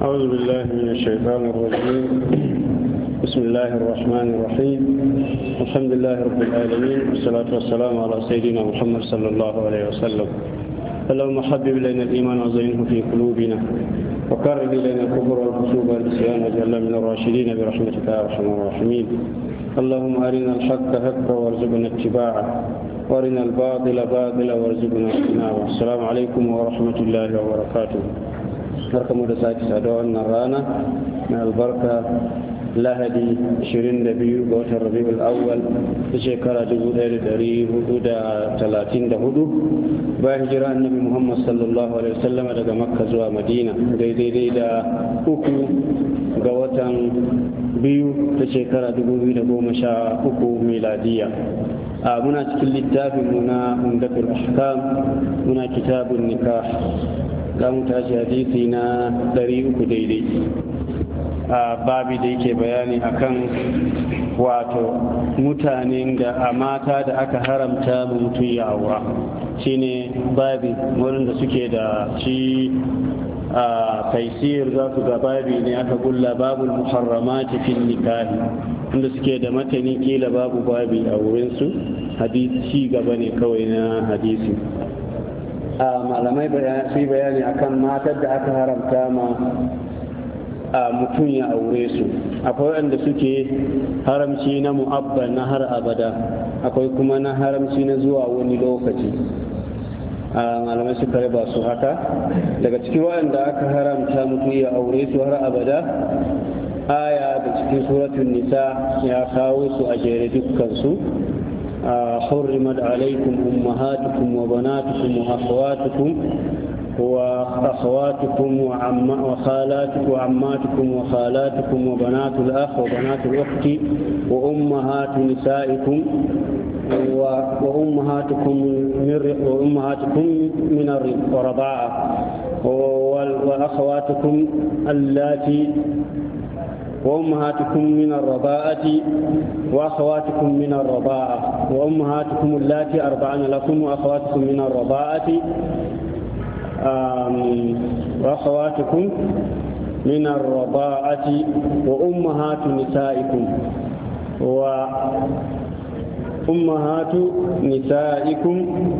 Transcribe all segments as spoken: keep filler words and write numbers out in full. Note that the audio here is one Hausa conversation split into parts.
أعوذ بالله من الشيطان الرجيم. بسم الله الرحمن الرحيم. الحمد لله رب العالمين، والصلاة والسلام على سيدنا محمد صلى الله عليه وسلم. اللهم حبب إلينا الإيمان وزينه في قلوبنا، وكره إلينا الكفر والفسوق والعصيان، واجعلنا من الراشدين برحمتك يا أرحم الراحمين. اللهم أرنا الحق حقا وارزقنا اتباعه، وارنا الباطل باطلا وارزقنا اجتنابه. السلام عليكم ورحمة الله وبركاته. barkamu da sake saduwa wannan rana na albarka lahadi ashirin da biyu ga watan rabiul awwal ta shekara dubu ɗaya da ɗari hudu da talatin da hudu bayan hijira annabi muhammad sallallahu alaihi wasallam daga makka zuwa madina, daidai da uku ga watan biyu ta shekara dubu biyu da goma sha uku miladiya. a muna cikin littafin muna umdatul ahkam, muna kitabun nikah. za mu tashi hadisi na ɗari uku daidai a babi da yake bayani akan wato mutanen da a mata da aka haramta mutum ya aura. shine babi wanda suke da shi a taisir za su ga babi ne aka gulla babul muharramati fil nikahi, wanda suke da matani kila babu babi a wurinsu, hadisi gaba ne kawai na hadisi. a malamai su yi bayani akan matar da aka haramta ma a mutum ya aure su. akwai wanda suke haramci na mu'abba na har abada, akwai kuma na haramci na zuwa wani lokaci. a malamai suka raba su haka. daga cikin waɗanda aka haramta mutum ya aure su har abada, aya da cikin suratun nisa ya kawo su a jere dukkansu. حرمت عليكم أمهاتكم وبناتكم وأخواتكم وأخواتكم وخالاتكم وعماتكم وخالاتكم وبنات الأخ وبنات الأخت وأمهات نسائكم وأمهاتكم من وأمهاتكم من الرضاعة وأخواتكم اللاتي وأمهاتكم من الرضاعة وأخواتكم من الرضاعة وأمهاتكم اللاتي أرضعن لكم وأخواتكم من الرضاعة وأخواتكم من الرضاعة وأمهات نسائكم وأمهات نسائكم.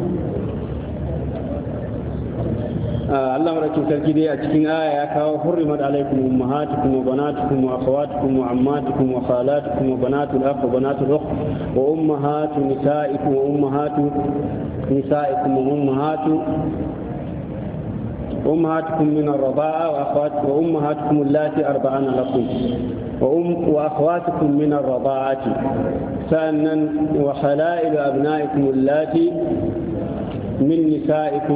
Allah madaukin sarki dai a cikin aya ya kawo hurrimat alaikum ummahatukum wa banatukum wa akhawatukum wa ammatukum wa khalatukum wa banatul akh wa banatul ukht wa ummahatu nisaikum wa ummahatu nisaikum wa ummahatu ummahatukum min ar-rida'a wa akhawatukum wa ummahatukum allati arba'ana lakum wa um wa akhawatukum min ar-rida'ati sannan wa halailu abna'ikum allati من نسائكم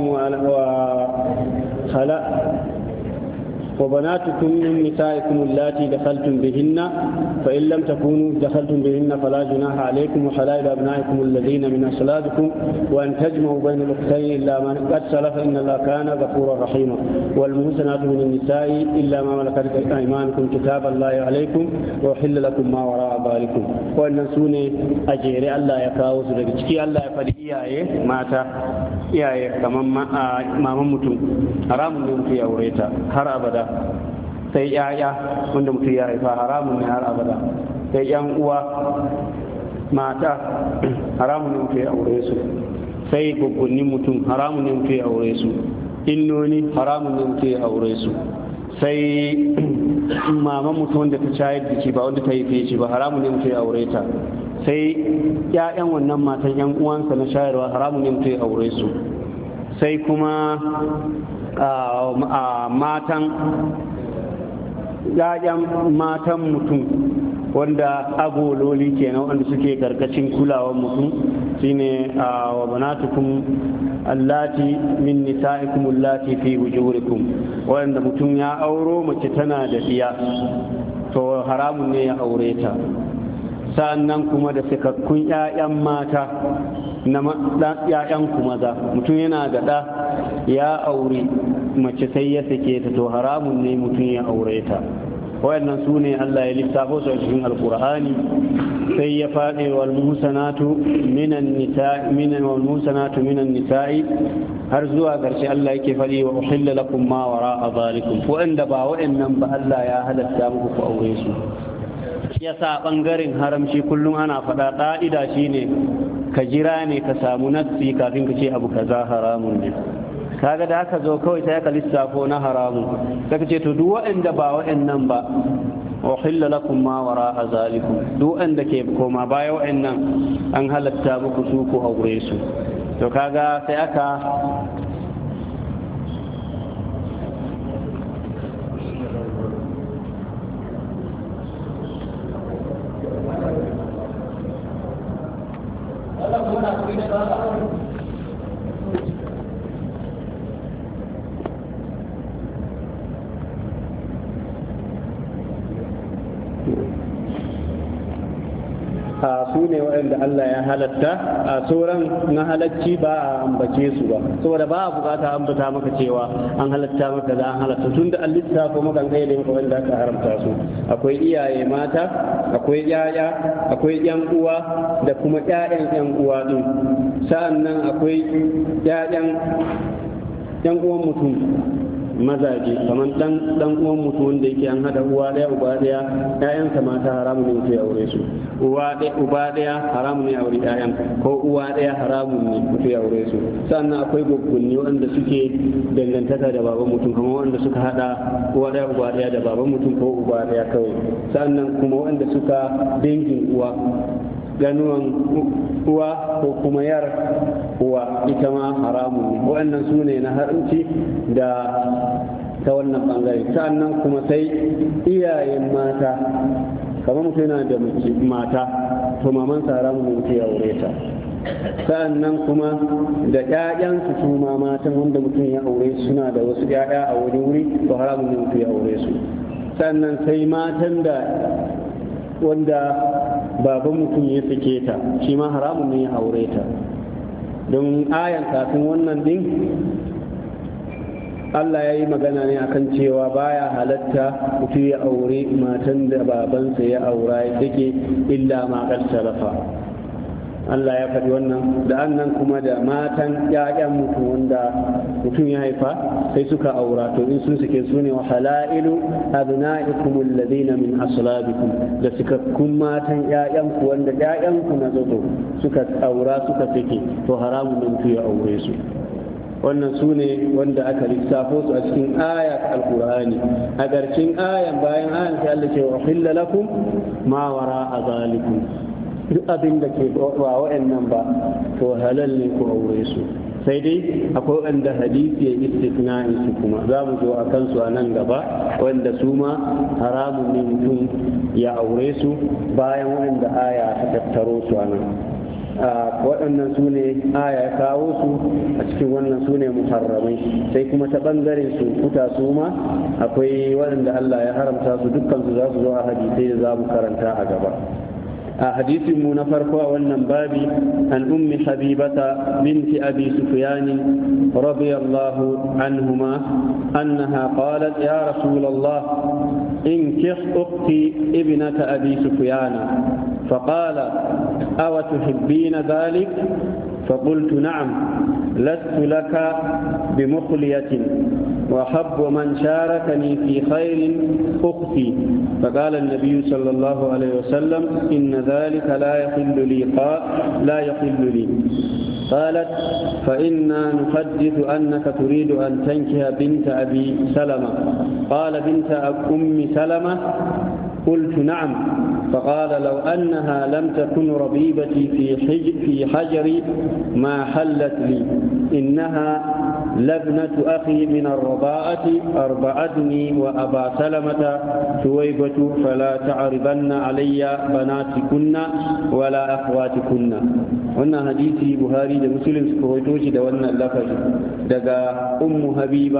وخلا وبناتكم من نسائكم اللاتي دخلتم بهن، فإن لم تكونوا دخلتم بهن فلا جناح عليكم، وحلائل أبنائكم الذين من أصلابكم، وأن تجمعوا بين الأختين إلا ما قد سلف إن الله كان غفورا رحيما، والمحصنات من النساء إلا ما ملكت أيمانكم كتاب الله عليكم، وأحل لكم ما وراء ذلكم. وأن سوني أجير الله يكاوس لكي الله يفعل إياه ماتا iyaye kamar maman mutum haramun ne mutum ya aure ta har abada. sai yaya wanda mutum ya haifa haramun ne har abada. sai yan uwa mata haramun ne mutum ya aure su. sai gwaggwannin mutum haramun ne mutum ya aure su. innoni haramun ne mutum ya aure su. sai maman mutum wanda ta shayar da shi ba wanda ta haife shi ba haramun ne mutum ya aure ta. sai ‘ya'yan wannan matan ‘yan uwansa na shayarwa haramun ne mutum ya aure su. sai kuma a matan ‘ya'yan matan mutum wanda agololi kenan wanda suke karkashin kulawar mutum shine wa banatukum allati min nisa'ikum allati fi hujurikum, wanda mutum ya auro mace tana da diya to haramun ne ya aure ta. sa'annan kuma da sakakkun 'ya'yan mata na 'ya'yan ku maza, mutum yana da ɗa ya aure mace sai ya sake ta to haramun ne mutum ya aure ta. wayannan su ne Allah ya lissafo su a cikin alkur'ani sai ya faɗi wal muhsanatu minan nisa'i minan wal muhsanatu minan nisa'i har zuwa ƙarshe Allah yake faɗi wa uhilla lakum ma wara'a zalikum wanda ba wayannan ba Allah ya halatta muku ku aure su yasa bangaren haramci kullum ana faɗa ƙa'ida shine ka jira ne ka samu nassi kafin ka ce abu kaza haramun ne kaga da aka zo kawai sai aka lissafo na haramun saka ce to duk waɗanda ba waɗannan ba uhilla lakum ma wara'a zalikum duk waɗanda ke koma baya waɗannan an halatta muku su ku aure su to kaga sai aka a su ne waɗanda Allah ya halatta a sauran na halacci ba a ambace su ba saboda ba a bukata ambata maka cewa an halatta maka da an halatta tun da an lissafa maka an gaida maka wanda aka haramta su akwai iyaye mata akwai yaya akwai yan uwa da kuma ƴaƴan yan uwa din sa'annan akwai ƴaƴan yan uwan mutum mazaje kamar dan dan uwan mutum wanda yake an hada uwa daya uba daya ƴaƴansa mata haramun ne mutum ya aure su uwa daya uba daya haramun ne aure ƴaƴan ko uwa daya haramun ne mutum ya aure su sannan akwai goggunni wanda suke dangantaka da baban mutum kamar wanda suka hada uwa daya uba daya da baban mutum ko uba daya kawai sannan kuma wanda suka dangin uwa ganuwan uwa ko kuma yar uwa ita ma haramun ne waɗannan su ne na haramci da ta wannan bangare sannan kuma sai iyayen mata kamar mutum yana da mata to mamansa haramun ne mutum ya aure ta sa'annan kuma da ƴaƴansu su ma matan wanda mutum ya aure suna da wasu ƴaƴa a wani wuri to haramun ne mutum ya aure su sannan sai matan da wanda baban mutum ya sake ta shi ma haramun ne ya aure ta don ayan kafin wannan din Allah ya yi magana ne akan cewa baya halatta mutum ya aure matan da babansa ya aura ya take illa ma qad salafa Allah ya faɗi wannan da annan kuma da matan ƴaƴan mutum wanda mutum ya haifa sai suka aura to in sun suke su ne wa halailu abna'ikum alladhina min aslabikum da cikakkun matan ƴaƴan ku wanda ƴaƴan ku na zato suka aura suka sake to haramun ne mutum ya aure su wannan su ne wanda aka lissafo su a cikin aya alkur'ani a ƙarshen ayan bayan ayan sai Allah ce wa uhilla lakum ma wara'a zalikum duk abin da ke ba wa'annan ba to halal ne ku aure su sai dai akwai wanda hadisi ya istisna'i su kuma za mu zo a kansu a nan gaba wanda su ma haramun ne mutum ya aure su bayan wanda aya ta tattaro su a nan waɗannan su ne aya ya kawo su a cikin wannan su ne muharramai sai kuma ta ɓangaren su kuta su ma akwai waɗanda Allah ya haramta su dukkan su za su zo a hadisai da za mu karanta a gaba حديث من فرقا والنبابي عن أم حبيبة بنت أبي سفيان رضي الله عنهما أنها قالت يا رسول الله انكح أختي ابنة أبي سفيان فقال أو تحبين ذلك فقلت نعم لست لك بمخلية وحب من شاركني في خير أختي فقال النبي صلى الله عليه وسلم إن ذلك لا يحل لي قال لا يحل لي قالت فإنا نحدث أنك تريد أن تنكح بنت أبي سلمة قال بنت أم سلمة قلت نعم فقال لو أنها لم تكن ربيبتي في حجر في حجري ما حلت لي إنها لابنة أخي من الرضاعة أربعتني وأبا سلمة ثويبة فلا تعرضن علي بناتكن ولا أخواتكن wannan hadisi Buhari da Muslim suka rawaito shi da wannan lafazi daga Ummu Habiba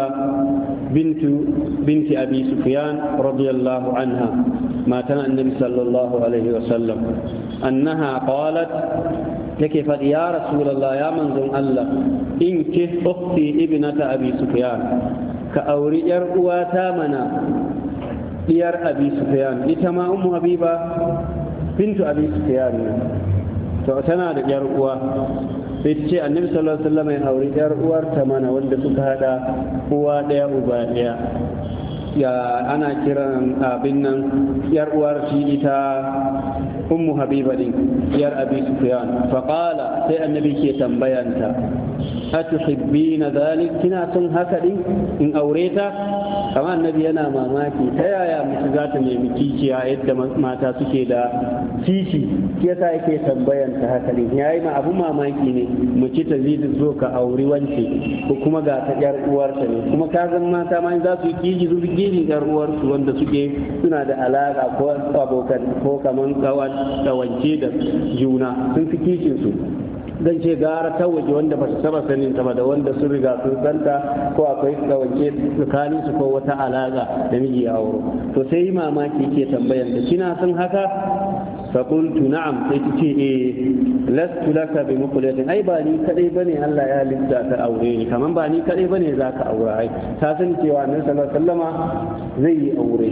bintu binti Abi Sufyan radiyallahu anha matan Annabi sallallahu alaihi wasallam annaha qalat take faɗi ya Rasulullah ya manzon Allah in ki ukhti ibnata Abi Sufyan ka auri yar uwata mana diyar abi sufyan, ita ma ummu habiba bintu abi sufyan ne, to tana da yar uwa. sai ta ce annabi sallallahu alaihi wasallam ya auri yar uwarta mana wanda suka hada uwa daya uba daya, ya ana kiran abin nan yar uwar shi ita ummu habiba din yar abi sufyan. fa qala sai annabi ke tambayanta atuhibbina dhalik, kina son haka din in aure ta? kamar annabi yana mamaki ta yaya mutu za ta nemi kishiya yadda mata suke da kishi, ke sa yake tambayanta haka din. yayi ma abu mamaki ne mace ta zai zo ka auri wance ko kuma ga ta yar uwarta ne, kuma ka zan mata ma za su yi kiji su kiji yar uwarsu wanda suke suna da alaka ko abokan ko kaman kawance da juna sun fi kishin su. zan ce gara ta waje wanda ba su saba sanin ta ba da wanda sun riga sun santa ko akwai kawance tsakanin su ko wata alaka da miji ya auro. to sai yi mamaki ke tambayan da kina son haka? fa qultu na'am, sai ta ce eh lastu laka bi muqlatin, ai ba ni kadai bane Allah ya halitta ta aure ni, kaman ba ni kadai bane zaka aura. ai ta san cewa annabi sallallahu alaihi wasallama zai yi aure.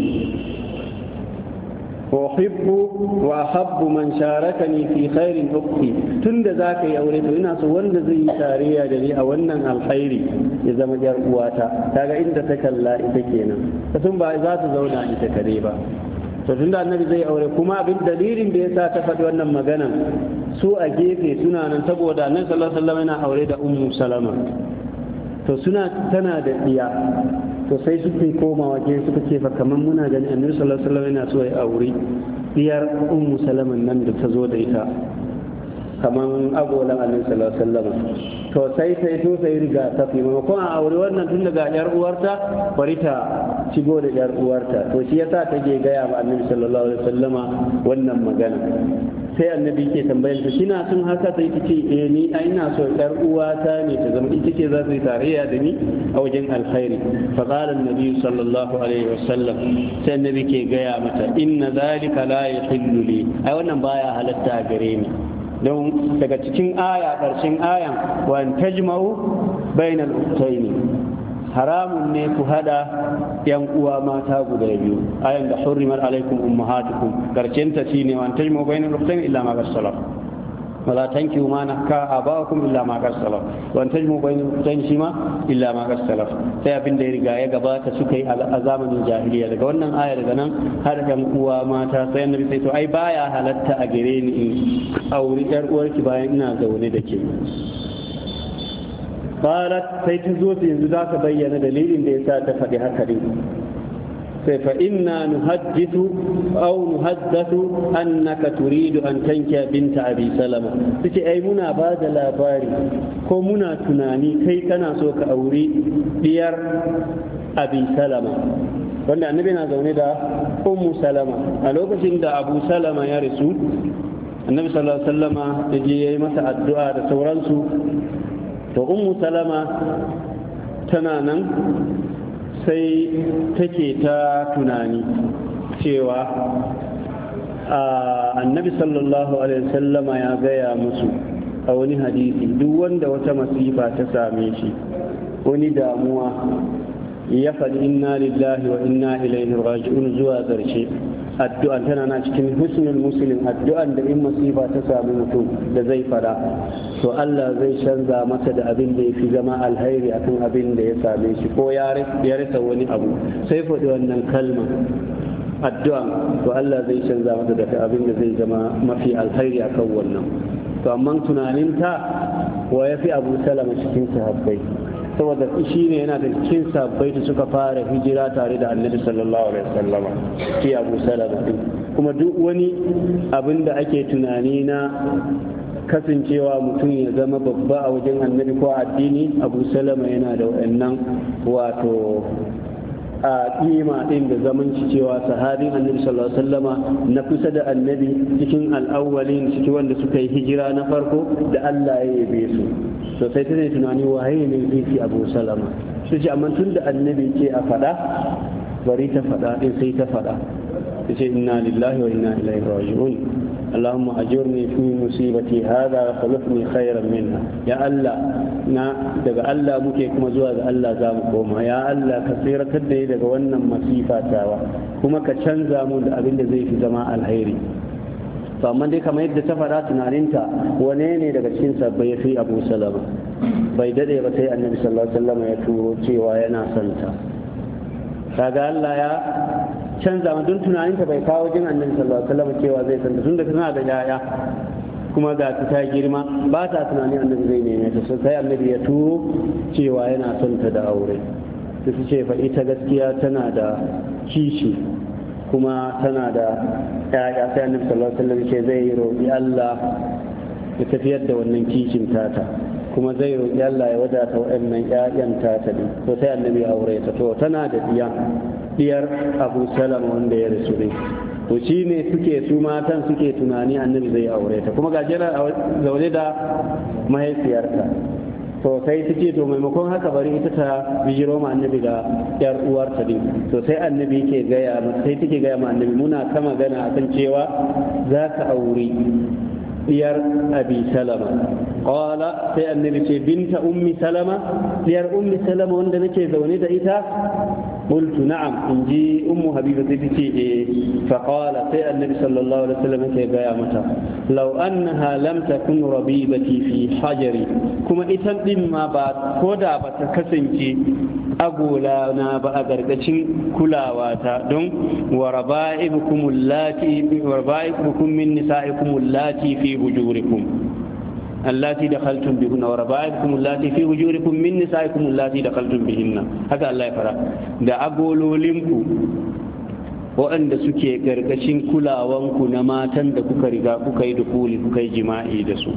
وأحب وأحب من شاركني في خير أختي تند ذاك يا أولاد إنا سوون زي تاريا دلي أولنا الخير إذا ما جر قواتا تاجا إن تكلا إتكينا ثم بعد ذات زوجنا إتكريبا فتند النبي زي أولاد كما بالدليل بيسا تفدوا أن مجانا سوء جيفي سنة ننتبه دا النبي صلى الله عليه وسلم أولاد أم سلمة فسنة تنادى إياه to sai suka koma waje suka ce fa kamar muna gani annabi sallallahu alaihi wasallam yana so ya aure diyar ummu salaman nan da ta zo da ita kaman agolan annabi sallallahu alaihi wasallam. to sai sai to sai riga ta fi maimakon a aure wannan tun daga yar uwarta bari ta shigo da yar uwarta, to shi yasa take gaya wa annabi sallallahu alaihi wasallama wannan magana. sai annabi ke tambayar ta kina sun haka, sai ta ce eh ni ai ina so yar uwata ne ta zama ita ce za ta yi tarayya da ni a wajen alkhairi. fa qala annabi sallallahu alaihi wasallam, sai annabi ke gaya mata inna zalika la yahillu li, ai wannan baya halatta gare ni. don daga cikin aya karshen ayan wa tajma'u bainal ukhtaini, haramun ne ku hada yan uwa mata guda biyu. ayan da hurrimat alaikum ummahatukum karshen ta shine wa tajmu bainal ukhtayn illa ma qad salaf wala tankihu ma naka abakum illa ma qad salaf wa tajmu bainal ukhtayn shima illa ma qad salaf. sai abin da ya riga ya gabata suka yi a zamanin jahiliya. daga wannan aya daga nan har yan uwa mata sai annabi sai to ai baya halatta a gare ni in auri yar uwarki bayan ina zaune da ke. qalat sai ta zo ta yanzu za ka bayyana dalilin da yasa ta faɗi haka din. sai fa inna nuhaddithu aw nuhaddathu annaka turidu an tankiya binta abi salama, tace ai muna ba da labari ko muna tunani kai kana so ka auri diyar abi salama, wanda annabi na zaune da ummu salama a lokacin da abu salama ya rasu. annabi sallallahu alaihi wasallama ya je yayi masa addu'a da sauransu. to ummu salama tana nan sai take ta tunani cewa annabi sallallahu alaihi wasallama ya gaya musu a wani hadisi duk wanda wata masifa ta same shi, wani damuwa, ya faɗi inna lillahi wa inna ilaihi raji'un zuwa ƙarshe, addu'an tana na cikin husnul muslim, addu'an da in masifa ta sami mutum da zai fada to Allah zai canza masa da abin da ya fi zama alhairi akan abin da ya same shi, ko ya rasa wani abu sai faɗi wannan kalma addu'an to Allah zai canza masa da abin da zai zama mafi alhairi akan wannan. to amma tunaninta wa ya fi Abu Salama cikin sahabbai, saboda shi ne yana da cikin sabbai da suka fara hijira tare da annabi sallallahu alaihi wasallama shi Abu Salama din. kuma duk wani abin da ake tunani na kasancewa mutum ya zama babba a wajen annabi ko addini, Abu Salama yana da wannan wato a kima din da zaman shi cewa sahabin annabi sallallahu alaihi wasallama na kusa da annabi cikin al'awwalin, cikin wanda suka yi hijira na farko da Allah ya yabe su. to sai ta ne tunani waye ne zai fi Abu Salama, sai ce amma tun da annabi ke a faɗa bari ta faɗa din, sai ta faɗa ta ce inna lillahi wa inna ilaihi raji'un. Allahumma ajurni fi musibati hada wa khulufni khairan minha ya Allah na daga Allah muke kuma zuwa ga Allah za mu koma ya Allah ka tsiratar da ni daga wannan masifa tawa kuma ka canza mu da abin da zai fi zama alheri to amma dai kamar yadda ta faɗa tunaninta wane ne daga cikin sabbai ya fi Abu Salama bai dade ba sai Annabi sallallahu alaihi wasallam ya turo cewa yana son ta kaga Allah ya canza ma don tunaninta bai kawo jin Annabi sallallahu alaihi wasallam cewa zai san ta tunda tana da yaya kuma ga ta girma ba ta tunanin Annabi zai neme ta sai Annabi ya turo cewa yana son ta da aure ta ce fa ita gaskiya tana da kishi kuma tana da yaya sai Annabi sallallahu alaihi wasallam ce zai roƙi Allah ya tafiyar da wannan kishin tata kuma zai roƙi Allah ya wadata waɗannan ƴaƴan tata din to sai Annabi ya aure ta to tana da diya diyar Abu Salama wanda ya rasu ne to shi ne suke su matan suke tunani Annabi zai aure ta kuma gajera zaune da mahaifiyarta to sai ta ce to maimakon haka bari ita ta bijiro ma Annabi da yar uwarta din to sai Annabi ke gaya sai take gaya ma Annabi muna ta magana akan cewa za ka aure diyar Abi Salama qala sai Annabi ce binta ummi Salama diyar ummi Salama wanda nake zaune da ita قلت نعم إنجي أم حبيبة تتي فقال سي النبي صلى الله عليه وسلم يا متى لو أنها لم تكن ربيبتي في حجري كما إتن ما بعد كودا بتكسنجي أقول أنا بأغرقشن كلاواتا دون وربائبكم اللاتي وربائبكم من نسائكم اللاتي في هجوركم allati dakhaltum bihunna wa rabaikum allati fi hujurikum min nisaikum allati dakhaltum bihinna haka Allah ya fara da agololinku waɗanda suke gargashin kulawanku na matan da kuka riga kuka yi dukuli kuka yi jima'i da su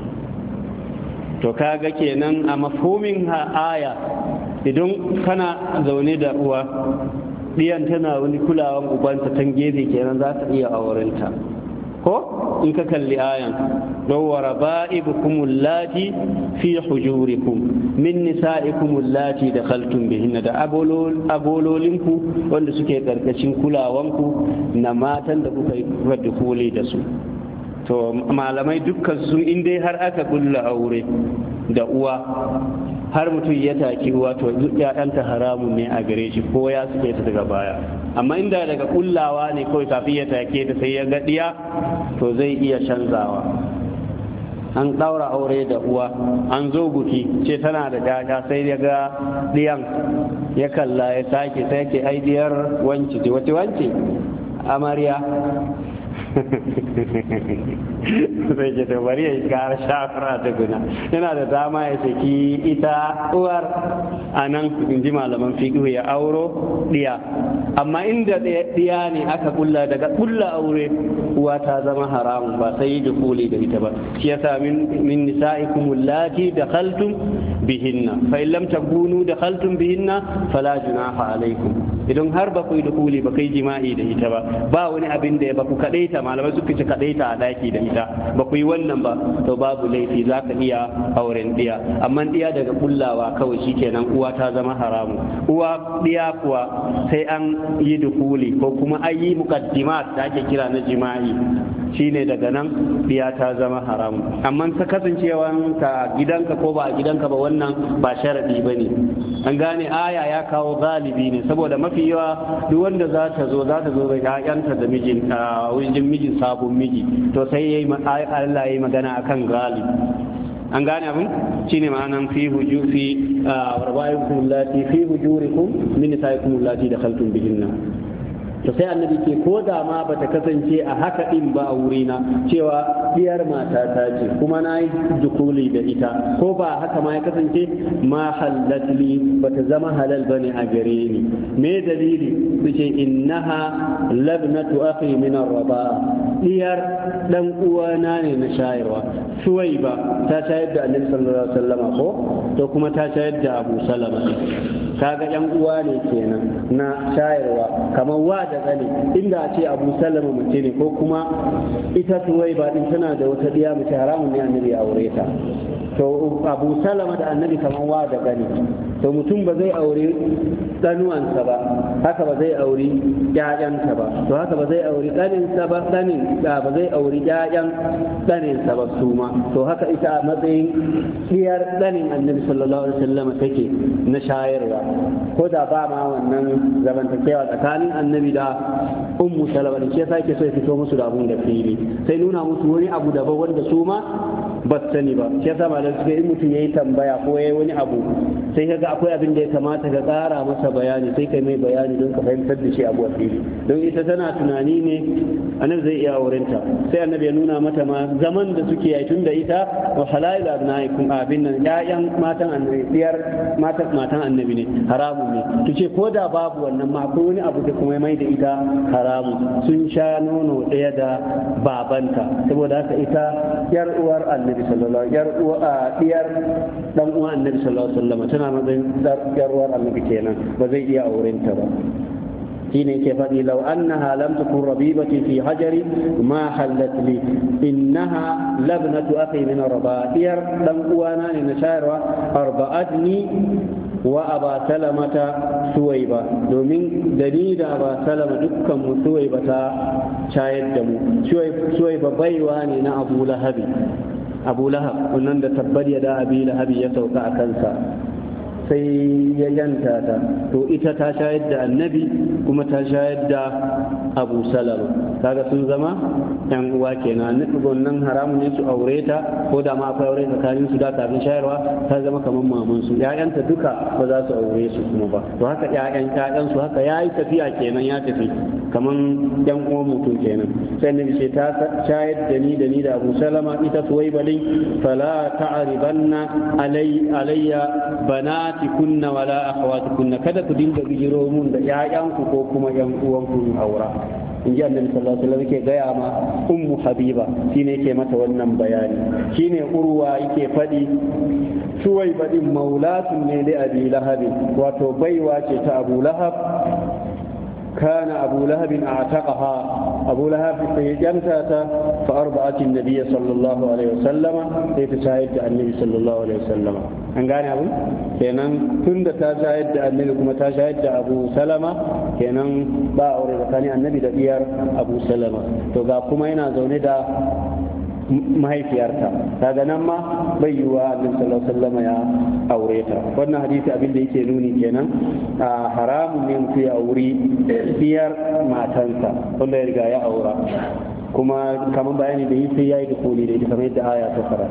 to kaga kenan a mafhumin aya idan kana zaune da uwa diyan tana wani kulawan ubanta tan gefe kenan za ta iya aurenta ko in ka kalli ayan dawwara ba'ibukum allati fi hujurikum min nisa'ikum allati dakhaltum bihinna da abolol abololinku wanda suke karkashin kulawanku na matan da kuka yi dukuli da su to malamai dukkan sun in dai har aka kulla aure da uwa har mutum ya taki uwa to ya'yanta haramun ne a gare shi ko ya suke ta daga baya amma inda daga kullawa ne kawai kafin ya take ta sai ya ga diya to zai iya canzawa an ɗaura aure da uwa an zo buki ce tana da jaja sai ya ga diyan ya kalla ya sake sai ke ai diyar wance wace wance amarya sai ke to bari ya gara shafara ta guna yana da dama ya saki ita uwar a nan in ji malaman fiqh ya auro diya amma inda diya ne aka kulla daga kulla aure uwa ta zama haramun ba sai yi dukuli da ita ba shi yasa min min nisa'ikum allati dakhaltum bihinna fa in lam takunu dakhaltum bihinna fala junaha alaikum idan har ba ku yi dukuli ba kai jima'i da ita ba ba wani abin da ya ba ku kadaita malamai suka ce kadaita a daki da ita ba ku yi wannan ba to babu laifi za ka iya auren diya amma diya daga kullawa kawai shikenan uwa ta zama haramu uwa diya kuwa sai an yi dukuli ko kuma an yi muqaddimat da ake kira na jima'i shine daga nan diya ta zama haramu amma ta kasancewa ta gidanka ko ba a gidanka ba wannan ba sharadi bane an gane aya ya kawo galibi ne saboda mafi yawa duk wanda za ta zo za ta zo ga ƴaƴanta da mijin a wajen mijin sabon miji to sai yayi Allah yayi magana akan galibi an gane abin shine ma'anan fi huju fi warba'ikum allati fi hujurikum min nisaikum allati dakhaltum bihinna to sai annabi ke ko da ma bata kasance a haka din ba a wurina cewa diyar mata ta ce kuma na yi dukuli da ita ko ba haka ma ya kasance ma halatli bata zama halal bane a gare ni me dalili suke innaha labnatu akhi min ar-rabaa diyar dan uwana ne na shayarwa suwaiba ta shayar da annabi sallallahu alaihi wasallam ko to kuma ta shayar da Abu Salama kaga yan uwa ne kenan na shayarwa kamar wa da gani inda a ce Abu Salama mace ne ko kuma ita suwaiba din tana da wata diya mace haramun ne annabi ya aure ta to Abu Salama da annabi kaman wa da gani, to mutum ba zai aure ɗanuwansa ba, haka ba zai auri ƴaƴansa ba, to haka ba zai auri ɗaninsa ba, ɗanin ba zai auri ƴaƴan ɗaninsa ba su ma, to haka ita a matsayin ɗiyar ɗanin annabi sallallahu alaihi wasallam take na shayarwa, ko da ba ma wannan zamantakewa tsakanin annabi da ummu salama da ke sake so ya fito musu da abun da fili, sai nuna musu wani abu daban wanda su ma ba su sani ba. Shi yasa malam suka in mutum yayi tambaya ko yayi wani abu sai kaga akwai abin da ya kamata ka tsara masa bayani, sai kai mai bayani don ka fahimtar da shi abu a fili, don ita tana tunani ne annabi zai iya aurenta, sai annabi ya nuna mata ma zaman da suke yi tun da ita wa halal abnaikum abin nan ƴaƴan matan annabi diyar matan matan annabi ne haramun ne, to ce ko da babu wannan ma akwai wani abu da kuma mai da ita haramun, sun sha nono ɗaya da babanta, saboda haka ita yar uwar annabi sallallahu alaihi yar uwa diyar dan uwan annabi sallallahu alaihi wasallam tana matsayin yar uwar annabi kenan, ba zai iya aurenta ba. shine ke faɗi law annaha lam takun rabibati fi hajari ma hallat li innaha labnatu akhi min raba'iyar dan uwana ne na shayarwa arba'atni wa aba salamata suwaiba, domin dani da aba salama dukkan mu suwaiba ta shayar da mu. Suwaiba baiwa ne na Abu Lahabi, Abu Lahab wannan da tabbar ya da Abi Lahabi ya sauka a kansa sai ya yanta ta, to ita ta shayar da annabi kuma ta shayar da Abu Salama, kaga sun zama yan uwa kenan. Wannan haramun ne su aure ta, ko da ma akwai aure tsakanin su da kafin shayarwa ta zama kamar maman su, ƴaƴanta duka ba za su aure su kuma ba, to haka ƴaƴan ƴaƴan su haka yayi tafiya kenan, ya tafi kaman yan uwan mutum kenan. sai annabi ce ta shayar da ni da ni da Abu Salama ita Suwaibalin, fala ta'ribanna alai alayya banati kunna wala akhawati kunna, kada ku dinga bijiro mun da ƴaƴanku ko kuma ƴan uwanku aura. in ji annabi sallallahu alaihi wasallam yake gaya ma ummu habiba, shine yake mata wannan bayani. Shine urwa yake faɗi Suwaibalin maulatun ne da Abi Lahab, wato baiwa ce ta Abu Lahab. كان أبو لهب أعتقها، أبو لهب سيجنتها فأرضعت النبي صلى الله عليه وسلم سيتشاهد النبي صلى الله عليه وسلم. an gane abu kenan tun da ta shahid da annabi kuma ta shahid da Abu Salama, kenan ba aure tsakanin annabi da diyar Abu Salama, to ga kuma yana zaune da mahaifiyarta, daga nan ma bai yiwa annabi sallallahu alaihi wasallam ya aure ta. Wannan hadisi abin da yake nuni kenan a haramun ne mutum ya auri diyar matansa wanda ya riga ya aura, kuma kamar bayani da yi sai ya yi dukuli da ita kamar yadda aya ta fara.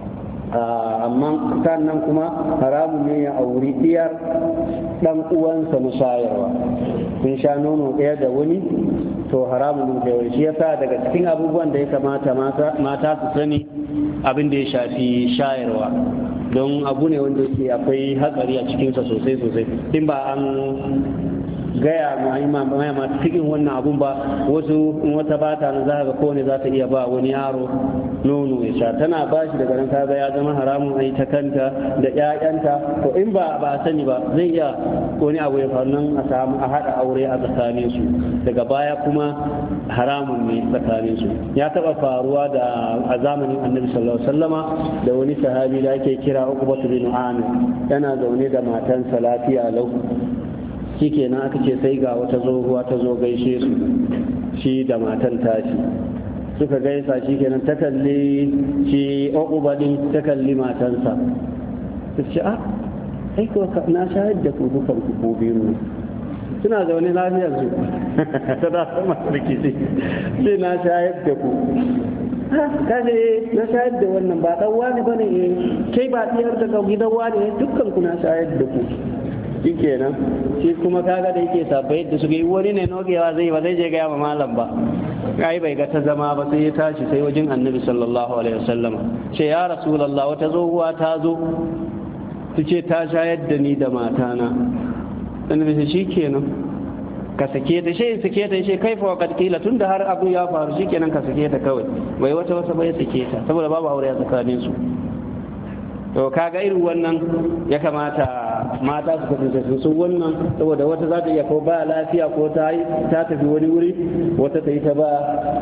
amma sannan kuma haramun ne ya auri diyar dan uwansa na shayarwa, sun sha nono ɗaya da wani, to haramun ne ya shi yasa daga cikin abubuwan da ya kamata mata su sani abin da ya shafi shayarwa, don abu ne wanda yake akwai hatsari a cikinsa sosai sosai. in ba an gaya ma masu cikin wannan abun ba, wasu in wata bata na za ga kowane za ta iya ba wani yaro nono ya sha, tana ba shi daga nan kaga ya zama haramun a ta kanta da ƴaƴanta. to in ba ba sani ba zai iya wani abu ya faru nan a samu a haɗa aure a tsakanin su, daga baya kuma haramun ne tsakanin su. ya taɓa faruwa da a zamanin annabi sallallahu alaihi wasallama da wani sahabi da ake kira Uqbatu bin Amir, yana zaune da matansa lafiya lau, shikenan aka ce sai ga wata tsohuwa ta zo gaishe su shi da matan tashi, suka gaisa shikenan ta kalli shi Uqba din ta kalli matansa, ta ce a ai ko na shahid da ku dukan ku ko biyu suna zaune lafiyar su ta da sama rikici, sai na shahid da ku kaje na shahid da wannan ba dan wani bane, kai ba diyar daga gidan wani, dukkan ku na shahid da ku. shi kenan shi kuma kaga da yake sabbai da suka yi wani ne nogewa zai ba zai je gaya ma malam ba, ai bai ga ta zama ba sai ya tashi sai wajen annabi sallallahu alaihi wasallam ce ya rasulullah wata tsohuwa ta zo ta ce ta shayar da ni da matana. annabi sai shi kenan ka sake ta, shi sake ta, shi kai fa kad kila tunda har abu ya faru shi kenan ka sake ta kawai, bai wata wata bai sake ta saboda babu aure a tsakanin su. to kaga irin wannan ya kamata mata su kasance sun wannan, saboda wata za ta iya ko ba lafiya ko ta ta tafi wani wuri, wata ta yi ta ba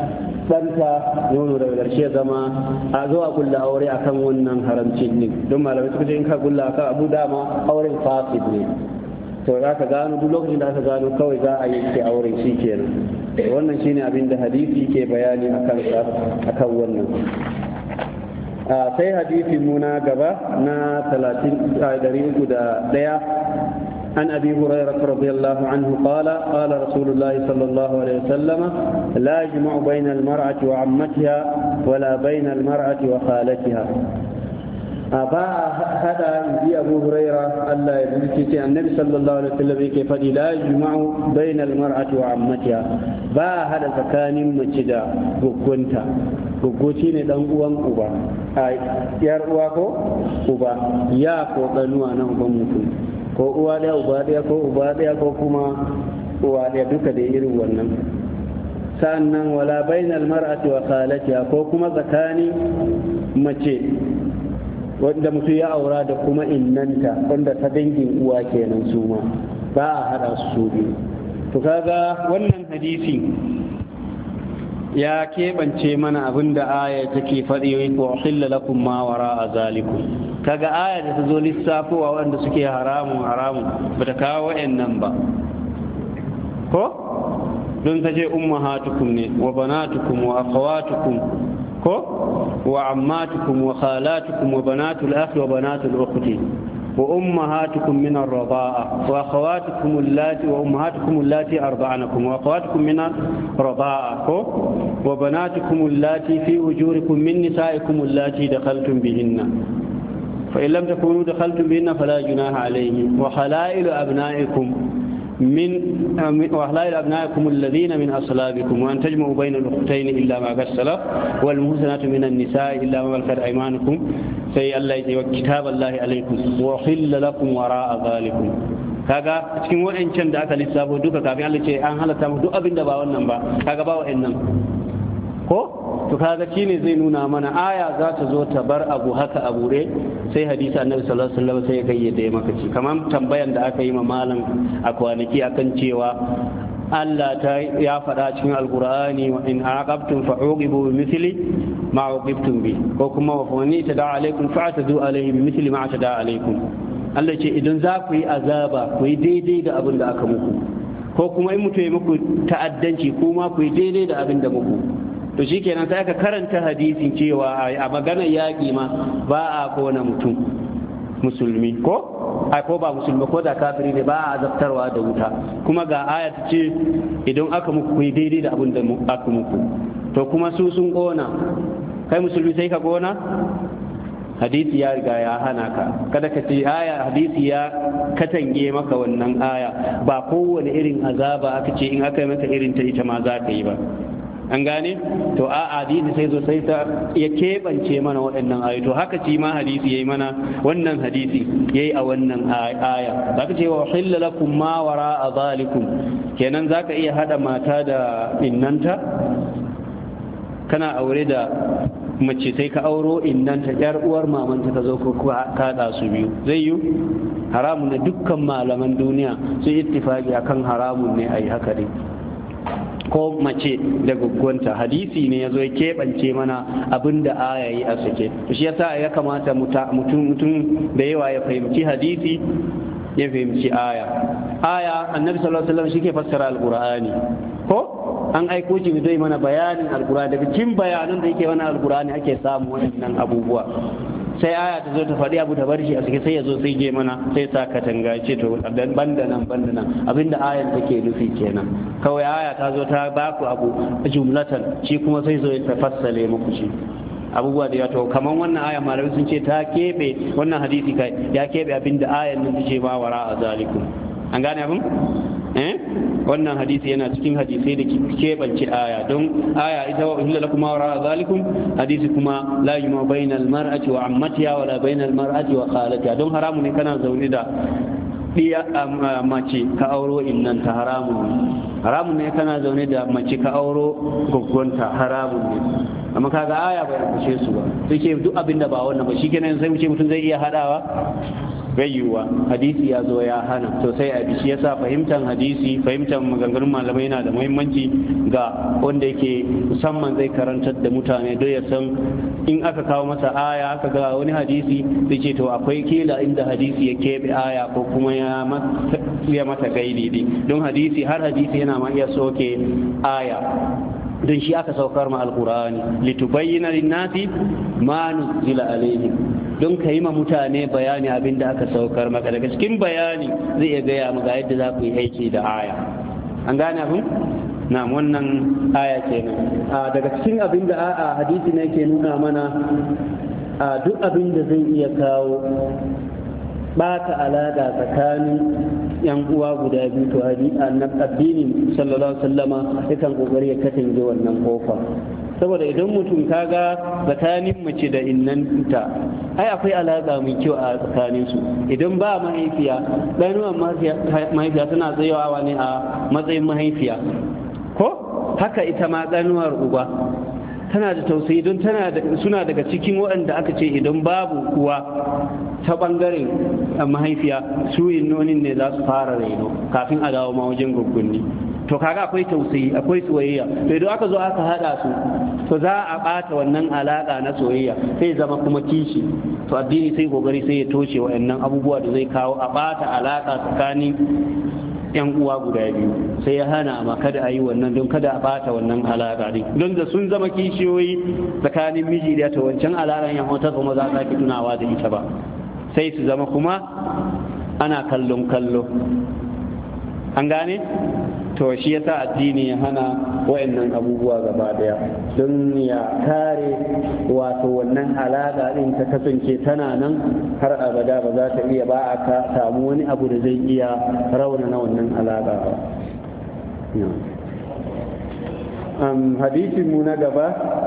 ɗanta nono daga ƙarshe zama a zo a kulla aure akan wannan haramcin din don malamai suka ce in ka kulla akan abu dama auren fasid ne to za ka gano duk lokacin da aka gano kawai za a yanke auren shi kenan wannan shine abin da hadisi ke bayani akan sa akan wannan sai hadisi mu na gaba na talatin ɗari uku da ɗaya عن أبي هريرة رضي الله عنه قال قال رسول الله صلى الله عليه وسلم لا يجمع بين المرأة وعمتها ولا بين المرأة وخالتها أبا هذا يجي أبو هريرة الله يذكر النبي صلى الله عليه وسلم كيف لا يجمع بين المرأة وعمتها با هذا زكان مجدا بقنتا بقوتين دنقوان أبا يار أواكو أبا ياكو قنوا نهبا مكو ko uwa ɗaya uba ɗaya ko uba ɗaya ko kuma uwa ɗaya duka da irin wannan sa'annan wala bainal mar'ati wa khalatiha ko kuma tsakani mace wanda mutum ya aura da kuma innanta wanda ta dangin uwa kenan su ma ba a hada su biyu to kaga wannan hadisi ya keɓance mana abinda aya take faɗi wa uhilla lakum ma wara'a zalikum kaga aya da ta zo lissafowa wanda suke haramun haramun bata kawo wayannan ba ko don ta ce ummahatukum ne wa banatukum wa akhawatukum ko wa ammatukum wa khalatukum wa banatul akhi wa banatul ukhti wa ummahatukum min ar-rida'a wa akhawatukum allati wa ummahatukum allati arda'anakum wa akhawatukum min ar-rida'a ko wa banatukum allati fi ujurikum min nisa'ikum allati dakhaltum bihinna فإن لم تكونوا دخلتم بهن فلا جناح عليه وحلائل أبنائكم من وحلائل أبنائكم الذين من أصلابكم وأن تجمعوا بين الأختين إلا ما قد سلف والمحسنات من النساء إلا ما ملكت أيمانكم سي الله وكتاب الله عليكم وحل لكم وراء ذلكم kaga cikin wa'ancan da aka lissafo duka kafin Allah ce an halatta mu duk abin da ba wannan ba kaga ba wa'annan ko to kaga shine zai nuna mana aya za ta zo ta bar abu haka a bure sai hadisi annabi sallallahu alaihi wasallam sai ya gayyade maka ci kamar tambayan da aka yi ma malam a kwanaki akan cewa Allah ta ya faɗa cikin alqur'ani wa in aqabtum fa'uqibu bimithli ma uqibtum bi ko kuma wa fani tada alaikum fa'tadu alaihi bimithli ma tada alaikum Allah ce idan za ku yi azaba ku yi daidai da abin da aka muku ko kuma in mutu ya muku ta'addanci kuma ku yi daidai da abin da muku to shikenan sai aka karanta hadisin cewa a maganar yaƙi ma ba a kona mutum musulmi ko ai ko ba musulmi ko da kafiri ne ba a azabtarwa da wuta kuma ga aya ta ce idan aka muku ku yi daidai da abin da aka muku to kuma su sun kona kai musulmi sai ka kona hadisi ya riga ya hana ka kada ka ce aya hadisi ya katange maka wannan aya ba kowane irin azaba aka ce in aka yi maka irin ta ita ma za ka yi ba an gane to a hadisi sai zo sai ta ya keɓance mana waɗannan ayoyi to haka ci ma hadisi yayi mana wannan hadisi yayi a wannan aya zaka ce wa hilla lakum ma wara'a zalikum kenan zaka iya hada mata da innanta kana aure da mace sai ka auro innanta yar uwar mamanta ta zo ko ka da su biyu zai yi haramun ne dukkan malaman duniya sun ittifaki akan haramun ne ayi haka dai ko mace da guggunta hadisi ne yazo ya keɓance mana abinda aya yi a sake shi yasa ya kamata mutum mutum da yawa ya fahimci hadisi ya fahimci aya aya annabi sallallahu alaihi wasallam shike fassara alqur'ani ko an aiko shi zai mana bayanin alqur'ani daga cikin bayanan da yake wannan alqur'ani ake samu wannan abubuwa sai aya ta zo ta faɗi abu ta bar shi a cikin sai ya zo sai je mana sai sa katanga ce to banda nan banda nan abinda ayan take nufi kenan kawai aya ta zo ta ba ku abu jumlatan shi kuma sai zo ya tafassale muku shi abubuwa da ya to kaman wannan aya malamai sun ce ta kebe wannan hadisi kai ya kebe abinda ayan nan take ba wara a zalikum an gane abin eh wannan hadisi yana cikin hadisai da keɓance aya don aya ita wa uhilla lakum ma wara zalikum hadisi kuma la yuma bainal mar'ati wa ammatiha wala bainal mar'ati wa khalatiha don haramu ne kana zaune da diya mace ka auro innan ta haramun ne haramun ne kana zaune da mace ka auro goggonta haramun ne amma kaga aya bai ambace su ba sai ce duk abin da ba wannan ba shikenan sai mu ce mutum zai iya hadawa bai yiwuwa hadisi ya zo ya hana to sai a bishi yasa fahimtar hadisi fahimtar maganganun malamai yana da muhimmanci ga wanda yake musamman zai karantar da mutane don ya san in aka kawo masa aya aka ga wani hadisi zai ce to akwai kila inda hadisi ya keɓe aya ko kuma ya mata gaidi ne don hadisi har hadisi yana ma iya soke aya don shi aka saukar ma alkur'ani litubayyana linnasi ma nuzila alaihim don ka yi ma mutane bayani abin da aka saukar maka daga cikin bayani zai iya gaya maka yadda za ku yi aiki da aya an gane abin na wannan aya kenan daga cikin abin da a hadisi ne ke nuna mana duk abin da zai iya kawo bata alaƙa tsakanin yan uwa guda biyu to addini sallallahu alaihi wasallama yakan kokari ya katange wannan kofa saboda idan mutum kaga tsakanin mace da innanta ai akwai alaƙa mai kyau a tsakanin su idan ba mahaifiya ɗanuwan mahaifiya tana tsayawa ne a matsayin mahaifiya ko haka ita ma ɗanuwar uba tana da tausayi don tana da suna daga cikin waɗanda aka ce idan babu uwa ta ɓangaren mahaifiya su innonin ne za su fara raino kafin a dawo ma wajen guggunni to kaga akwai tausayi akwai soyayya to idan aka zo aka hada su to za a bata wannan alaka na soyayya sai zama kuma kishi to addini sai kokari sai ya toshe waɗannan abubuwa da zai kawo a bata alaka tsakanin yan uwa guda biyu sai ya hana ma kada a yi wannan don kada a bata wannan alaƙa din don da sun zama kishiyoyi tsakanin miji da ta wancan alaƙan yan wata kuma za ta ki tunawa da ita ba sai su zama kuma ana kallon kallo an gane to shi yasa addini ya hana wayannan abubuwa gaba daya don ya kare wato wannan alaƙa din ta kasance tana nan har abada ba za ta iya ba a ka samu wani abu da zai iya raunana wannan alaƙa ba hadisin mu na gaba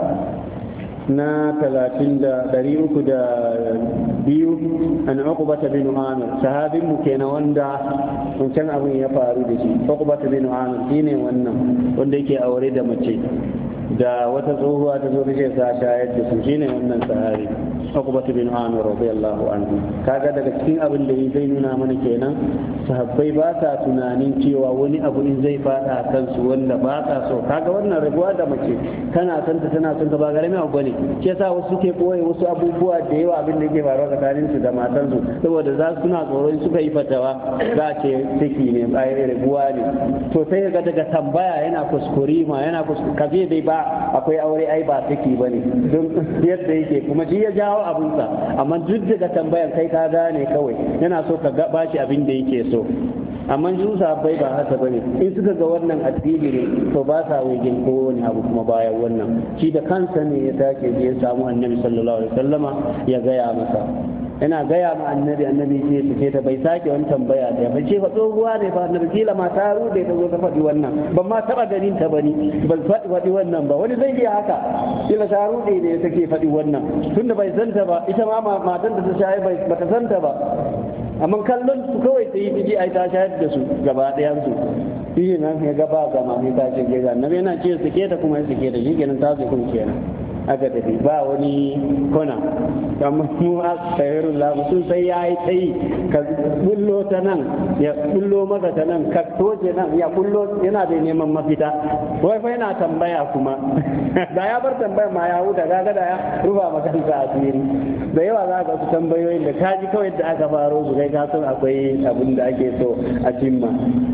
na talatin da ɗari uku da biyu an uqbata bin amir sahabin mu kenan wanda wancan abin ya faru da shi uqbata bin amir shine wannan wanda yake aure da mace da wata tsohuwa ta zo take sa shayar da su shine wannan sahabi uqbata bin amir radiyallahu anhu kaga daga cikin abin da zai nuna mana kenan sahabbai ba sa tunanin cewa wani abu in zai fada kansu wanda ba sa so kaga wannan rabuwa da mace kana santa tana son ta ba garami abu bane shi yasa wasu suke koyi wasu abubuwa da yawa abin da yake faruwa tsakanin su da matan su saboda za su suna tsoron suka yi fatawa za a ce ciki ne ai rabuwa ne to sai ga daga tambaya yana kuskure ma yana kuskure kaje dai ba akwai aure ai ba ciki bane don yadda yake kuma shi ya jawo abinsa amma duk daga tambayan kai ka gane kawai yana so ka ba shi abin da yake so amma jin sahabbai ba haka bane in suka ga wannan addini ne to ba sa wajen ko wani abu kuma bayan wannan shi da kansa ne ya take je ya samu annabi sallallahu alaihi wasallama ya gaya masa yana gaya ma annabi annabi ce su ce ta bai sake wani tambaya da bai ce fa tsohuwa ne fa annabi kila ma ta rude ta zo ta faɗi wannan ban ma taɓa ganin ta bane ban faɗi faɗi wannan ba wani zai iya haka kila ta rude ne take faɗi wannan tunda bai santa ba ita ma matan da ta shaye bai bata santa ba amma kallon su kawai ta yi fiji ai ta shayar da su gaba ɗayan su shi nan ya gaba gama ne ta ce geza annabi yana ce suke ta kuma ya suke ta shi kenan ta su kun kenan aka tafi ba wani kona amma mu a tsayarun labu sun sai ya yi tsayi ka bullo ta nan ya bullo maka ta nan ka toje nan ya bullo yana da neman mafita wai fa yana tambaya kuma da ya bar tambaya ma ya huta kaga da ya rufa maka kansa asiri da yawa za ka su tambayoyin da kaji kawai da aka faro su kai ka san akwai abin da ake so a cimma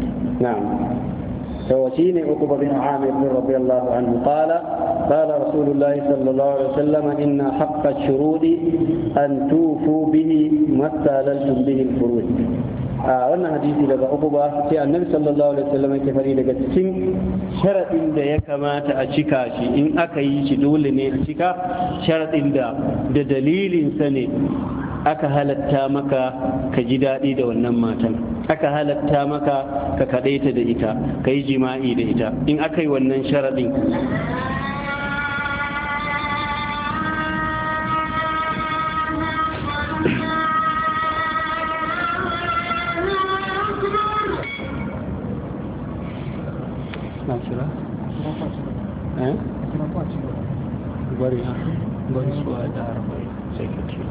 na'am فوشين عقبة بن عامر رضي الله عنه قال قال رسول الله صلى الله عليه وسلم إن حق الشروط أن توفوا به ما استهللتم به الفروج wannan hadisi daga Uqba sai Annabi sallallahu alaihi wasallam yake fari daga cikin sharadin da ya kamata a cika shi in aka yi shi dole ne a cika sharadin da da dalilin sa ne aka halatta maka ka ji daɗi da wannan matan aka halatta maka ka kaɗaita da ita ka yi jima'i da ita in aka yi wannan sharaɗin bari gaisuwa da arba'in sai ka ce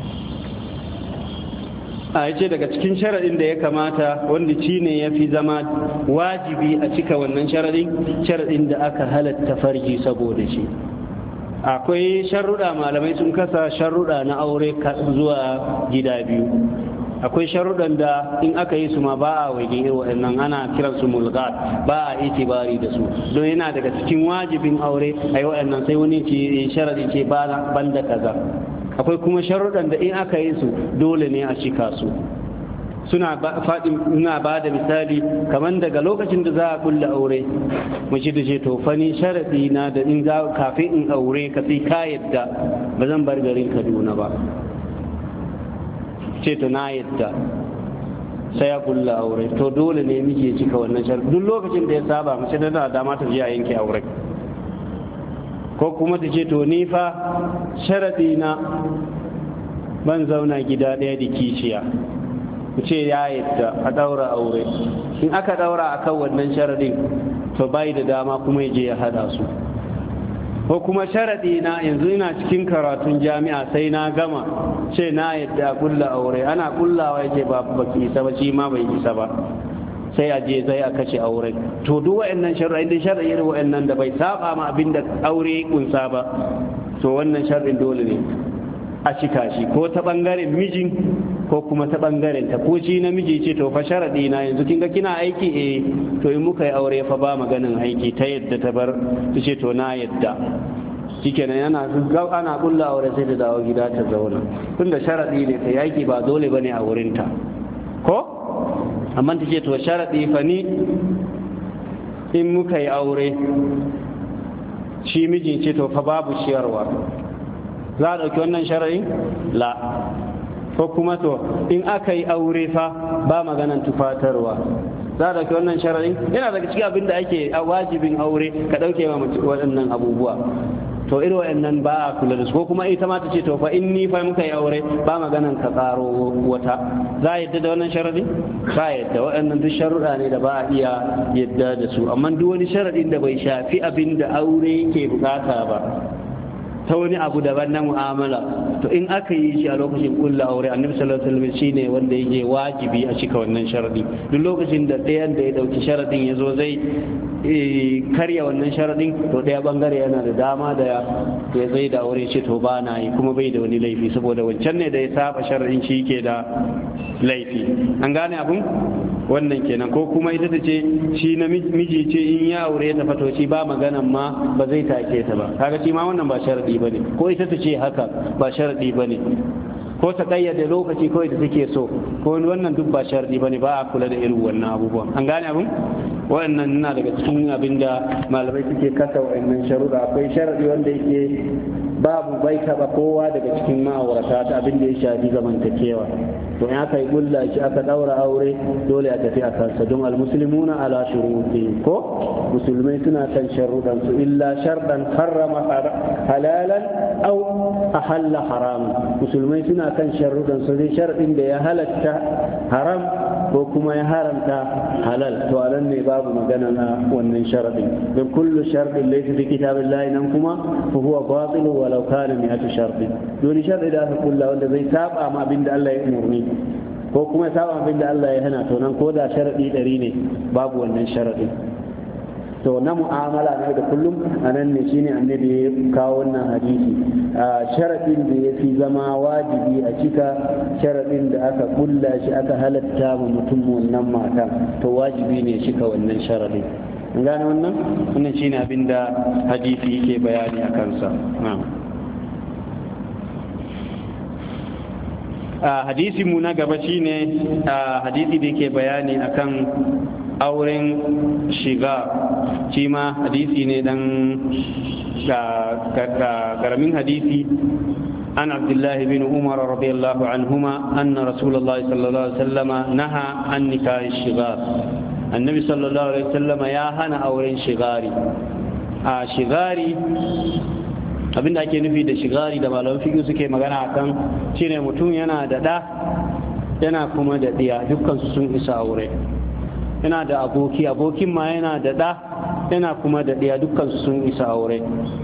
a yace daga cikin sharaɗin da ya kamata wanda shi ne ya fi zama wajibi a cika wannan sharaɗin sharaɗin da aka halatta farji saboda shi. Akwai sharuɗa, malamai sun kasa sharuɗa na aure zuwa gida biyu. Akwai sharuɗan da in aka yi su ma ba a wajen irin waɗannan, ana kiran su mulgat, ba a itibari da su, don yana daga cikin wajibin aure a yi waɗannan, sai wani ce sharaɗi ce ban da kaza. Akwai kuma sharuɗan da in aka yi su dole ne a cika su. Suna faɗi ina ba da misali kamar daga lokacin da za a kulla aure mace da ce to fani sharaɗi na da in za kafin in aure ka sai ka yadda ba zan bar garin Kaduna ba, ce to na yadda sai ya kulla aure, to dole ne miji ya cika wannan sharaɗi. Duk lokacin da ya saba mace da dama ta je a yanke aure, ko kuma ta ce to ni fa sharaɗi na ban zauna gida ɗaya da kishiya, ku ce ya yadda a ɗaura aure. In aka ɗaura a kan wannan sharaɗin to bai da dama kuma ya je ya haɗa su. Ko kuma sharaɗi na yanzu ina cikin karatun jami'a sai na gama ce na yadda a ƙulla aure, ana ƙullawa ya ce ba baki isa ba, shi ma bai isa ba, sai a je zai a kashe auren. To duk wa'annan sharaɗi, inda sharaɗi irin wa'annan da bai saba ma abin da aure kunsa ba, to wannan sharaɗin dole ne a cika shi, ko ta ɓangaren mijin ko kuma ta ɓangaren ta, ko shi namiji ce to fa sharaɗi na yanzu kin ga kina aiki eh to in muka yi aure fa ba maganin aiki, ta yadda ta bar ta ce to na yadda, shikenan yana ana kulla aure sai ta dawo gida ta zauna, tunda sharaɗi ne ta yaki ba dole bane a wurinta ko. Amma ta ce to sharaɗi fa ni in muka yi aure shi mijin ce to fa babu ciyarwa, za a ɗauki wannan sharaɗin la. Ko kuma to in aka yi aure fa ba maganan tufatarwa, za a ɗauki wannan sharaɗin. Yana daga cikin abin da ake wajibin aure ka ɗauke wa waɗannan abubuwa, to irin waɗannan ba a kula da su. Ko kuma ita ma ta ce to fa in ni fa muka yi aure ba maganan ka tsaro wata, za a yadda da wannan sharaɗin? Ba a yadda. Waɗannan duk sharuɗa ne da ba a iya yadda da su. Amma duk wani sharaɗin da bai shafi abin da aure yake bukata ba, ta wani abu daban na mu'amala, to in aka yi shi a lokacin kulla aure, annabi sallallahu alaihi wasallam shine wanda yake wajibi a cika wannan sharadi. Duk lokacin da ɗayan da ya dauki sharadin ya zo zai karya wannan sharadin, to ɗaya bangare yana da dama da ya zai da aure ce to ba na yi, kuma bai da wani laifi, saboda wancan ne da ya saba sharadin shi ke da laifi. An gane abun wannan kenan. Ko kuma ita ta ce shi na miji ce in ya aure ta fato shi ba maganan ma ba zai take ta ba, kaga shi ma wannan ba sharadi bane. Ko ita ta ce haka ba sharadi bane, ko ta kayyade lokaci kawai da take so, ko wannan duk ba sharadi bane, ba a kula da irin wannan abubuwan. An gane abun wannan na daga cikin abin da malamai suke kasa wa'annan sharuɗa. Akwai sharadi wanda yake babu bai taɓa kowa daga cikin ma'aurata ta abin da ya shafi zamantakewa, to in aka yi gulla shi aka ɗaura aure dole a tafi a kansa, don almuslimuna ala shuruti, ko musulmai suna kan sharuɗan su, illa sharɗan harrama halalan au ahalla haramun. Musulmai suna kan sharuɗan su, zai sharɗin da ya halatta haram ko kuma ya haramta halal, to anan ne babu magana na wannan sharadin. Don kullu sharadin laysa fi kitabillahi nan kuma fa huwa batil walau kana mi'atu sharadin. Doni sharadi da aka kulla wanda zai saba ma abinda Allah ya umurni ko kuma saba abinda Allah ya hana, to nan ko da sharadi ɗari ne babu wannan sharadin. To na mu'amala na da kullum a nan ne shine annabi ya kawo wannan hadisi. Sharadin da ya fi zama wajibi a cika sharadin da aka kulla shi aka halatta wa mutum wannan matan, to wajibi ne cika wannan sharadin. An gane wannan? Wannan shine abin da hadisi yake bayani a kansa. Hadisi mu na gaba shine hadisi da yake bayani akan auren shiga, shi ma hadisi ne dan karamin hadisi. An Abdullahi bin Umar radiyallahu anhuma anna Rasulullah sallallahu alaihi wasallam naha an nikah shigar. Annabi sallallahu alaihi wasallam ya hana auren shigari. A shigari abinda ake nufi da shigari da malaman fiqh suke magana akan shine mutum yana da da yana kuma da diya, dukkan su sun isa aure. Yana da aboki, abokin ma yana da ɗa, yana kuma da ɗaya, dukkan sun isa aure.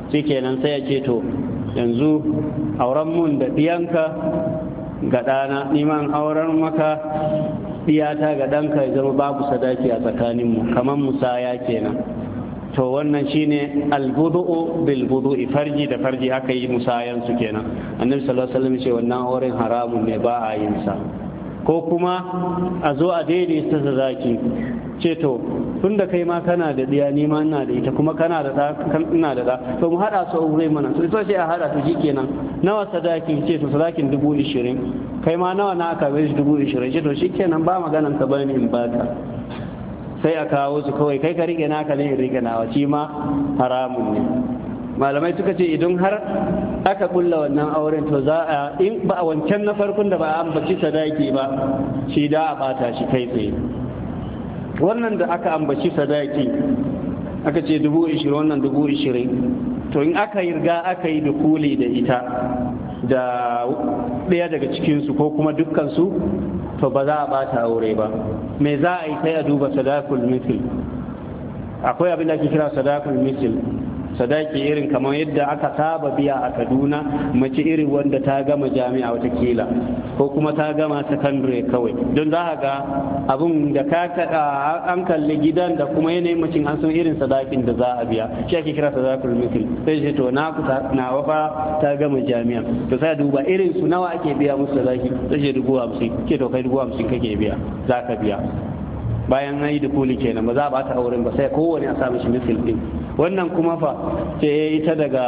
shikenan sai ya ce to yanzu auren mun da ɗiyanka ga ɗana niman auren maka ɗiyata ga ɗanka ya zama babu sadaki a tsakaninmu kamar musaya kenan. to wannan shine albudu'u bil budu'i, farji da farji aka yi musayan su kenan. annabi sallallahu alaihi wasallam ce wannan auren haramun ne ba a yin sa. ko kuma a zo a daidaita sadaki ce to tun da kai ma kana da diya ni ma ina da ita kuma kana da da ina da da to mu hada su aure mana to sai a hada to shikenan nawa sadaki ce to sadakin dubu ishirin kai ma nawa na aka bai dubu ishirin ce to shikenan ba maganan ka bani in baka sai a kawo su kawai kai ka rike naka ne in rike nawa shi ma haramun ne. malamai suka ce idan har aka kulla wannan auren to za a in ba a wancan na farkon da ba a ambaci sadaki ba shi da a bata shi kai tsaye. wannan da aka ambaci sadaki aka ce dubu ishirin wannan dubu ishirin to in aka riga aka yi dukuli da ita da ɗaya daga cikinsu ko kuma dukkansu to ba za a bata aure ba. me za a yi sai a duba sadakul misil. akwai abin da ake kira sadakul misil, sadaki irin kamar yadda aka saba biya a Kaduna mace irin wanda ta gama jami'a watakila ko kuma ta gama sakandare kawai, don za ga abun da ka an kalli gidan da kuma yanayin macin an san irin sadakin da za a biya shi ake kira sadakul misil. sai ce to na kusa na wafa ta gama jami'a to sai duba irin su nawa ake biya musu sadaki sai ce dubu hamsin ke to kai dubu hamsin kake biya za ka biya bayan an yi dukuli kenan ba za a bata auren ba sai kowane a samu shi misil din. wannan kuma fa ce ita daga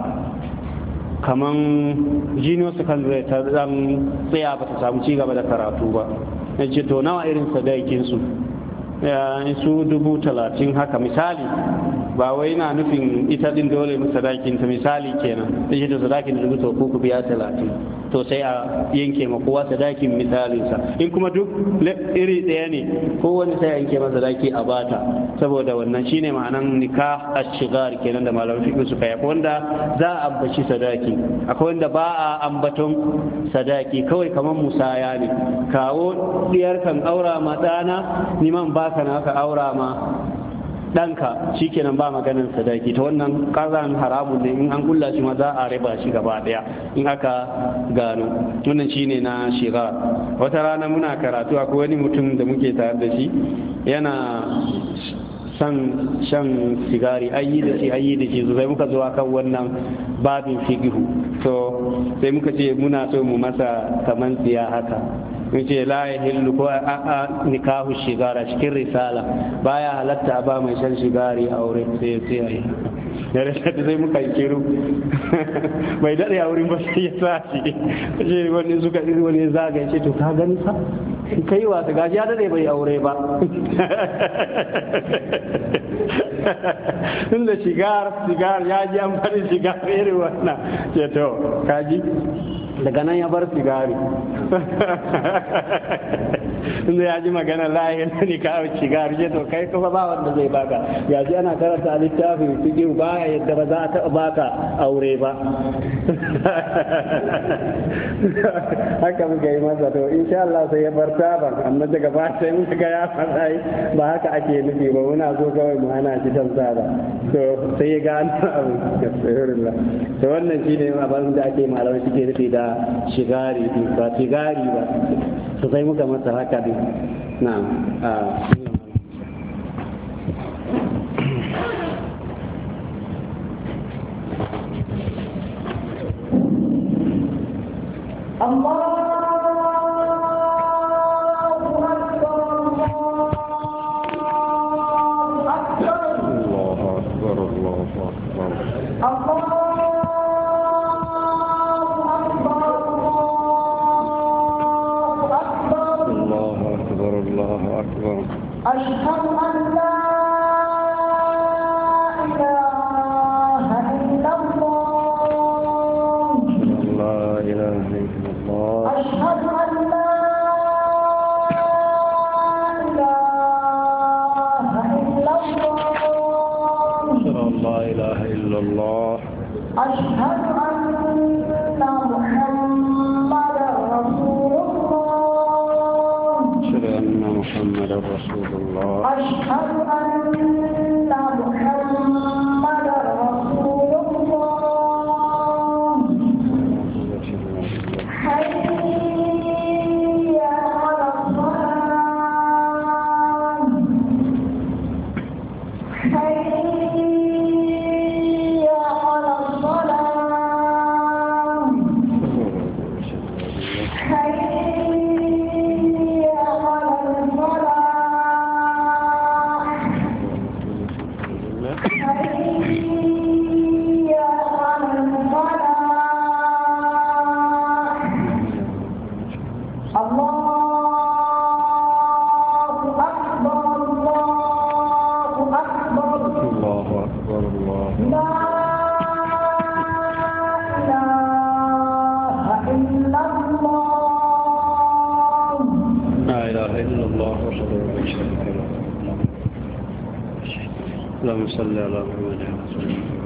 kaman junior secondary ta zan tsaya ba ta samu ci gaba da karatu ba ya ce to nawa irin sadakin su su dubu talatin haka misali, ba wai na nufin ita din dole mu sadakin ta misali kenan sai ta sadakin dubu to ku biya talatin to sai a yanke ma kowa sadakin misalinsa. in kuma duk iri ɗaya ne kowane sai a yanke masa sadaki a bata, saboda wannan shine ma'anan nikah ash-shigar kenan da malamin fiqh suka yi. wanda za a ambaci sadaki, akwai wanda ba a ambaton sadaki kawai kamar musaya ne, kawo diyar kan aura ma ɗana ni man baka na ka aura ma ɗanka shikenan ba maganin sadaki. ta wannan ƙazan haramun ne, in an kulla shi ma za a raba shi gaba ɗaya in aka gano. wannan shine na shiga. wata rana muna karatu akwai wani mutum da muke tare da shi yana san shan sigari ayi da shi ayi da shi sai muka zo akan wannan babin fiqhu to sai muka ce muna so mu masa kaman tsiya haka mun ce la yahillu ko a nikahu shigara cikin risala baya halatta ba mai shan shigari a aure sai sai ayi da rashin sai muka yi kiru bai dade a wurin ba sai ya sa shi sai wani suka wani zaga ce to ka gani fa kai wa ta gaji ya dade bai aure ba tunda shigar shigar ya ji an bari shigar irin wannan ce to kaji daga nan ya bar sigari inda ya ji magana layin ne ka sigari ce to kai kuma ba wanda zai baka ya ji ana karanta littafin fiqh ba yadda ba za a taɓa baka aure ba haka muka yi masa to insha Allah sai ya bar taban amma daga ba sai muka ga ya faɗa ba haka ake nufi ba muna so kawai mu hana shi tan saba to sai ya ga an abu bismillah to wannan shine abin da ake malamai suke nufi da shigari ba shigari ba to sai muka masa haka din na'am Allah أشهد أن لا إله إلا الله لا إله إلا الله أشهد أن لا إله إلا الله أشهد أن محمدا رسول الله أشهد أن محمدا رسول الله أشهد أن محمدا رسول الله أكبر الله لا إله إلا الله لا إله إلا الله وحده لا شريك له اللهم صل على محمد وعلى آله وصحبه